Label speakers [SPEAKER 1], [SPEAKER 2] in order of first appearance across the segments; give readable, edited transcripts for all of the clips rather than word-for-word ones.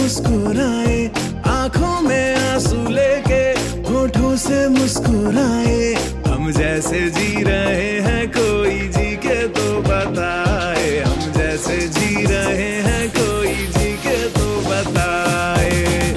[SPEAKER 1] मुस्कुराए, आंखों में आंसू लेके होठों से मुस्कुराए। हम जैसे जी रहे हैं कोई जी के तो बताए, हम जैसे जी रहे हैं कोई जी के तो बताए।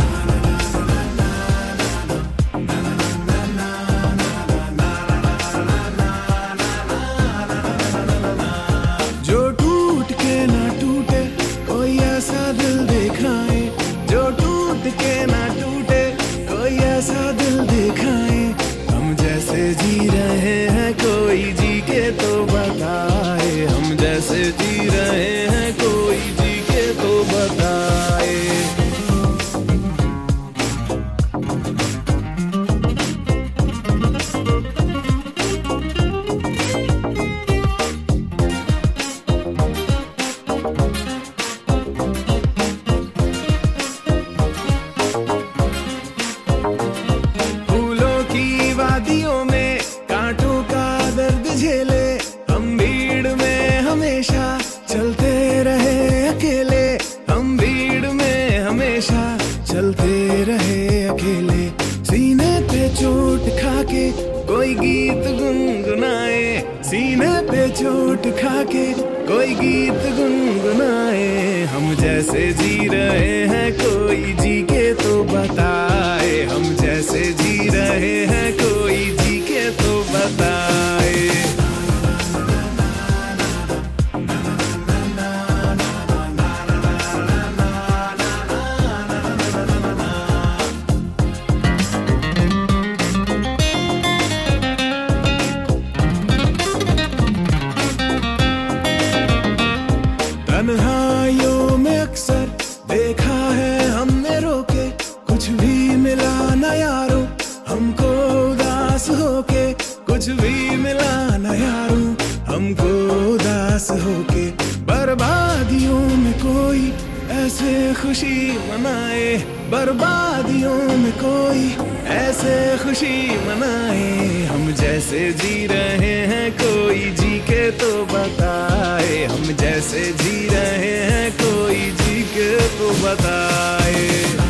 [SPEAKER 1] जो टूट के ना टूटे कोई ऐसा दिल दिखाए, जो टूट के ना टूटे कोई ऐसा दिल दिखाए। हम जैसे जी रहे हैं कोई जी के तो बताए, हम जैसे जी रहे हैं कोई जी के तो बताए। वादियों में कांटों का दर्द झेले, हम भीड़ में हमेशा चलते रहे अकेले, हम भीड़ में हमेशा चलते रहे अकेले। सीने पे चोट खाके कोई गीत गुनगुनाए, सीने पे चोट खाके कोई गीत गुनगुनाए। हम जैसे जी रहे हैं कोई जी के तो बताए, हम जैसे जी रहे हैं कोई जी के तो बताए। तन्हाइयों में अक्सर देखा है हमने रोके, कुछ भी मिला ना यारो हमको उदास होके, कुछ भी मिला ना यारो हमको उदास होके। बर्बादियों में कोई ऐसे खुशी मनाए, बर्बादियों में कोई ऐसे खुशी मनाए। हम जैसे जी रहे हैं कोई जी के तो बताए, हम जैसे जी रहे हैं कोई जी के तो बताए।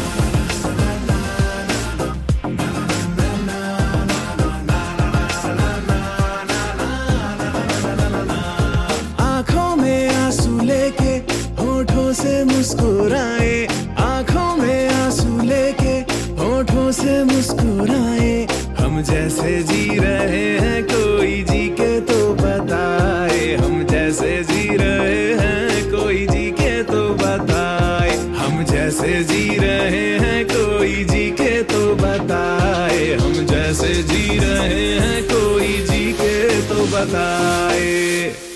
[SPEAKER 1] आंखों में आंसू लेके होठों से मुस्कुराए, आंखों में आंसू लेके होठों से मुस्कुराए। हम जैसे जी रहे हैं कोई जी के तो बताए, हम जैसे जी रहे हैं कोई जी के तो बताए। हम जैसे जी रहे हैं कोई जी के तो बताए, हम जैसे जी रहे हैं कोई जी के तो बताए।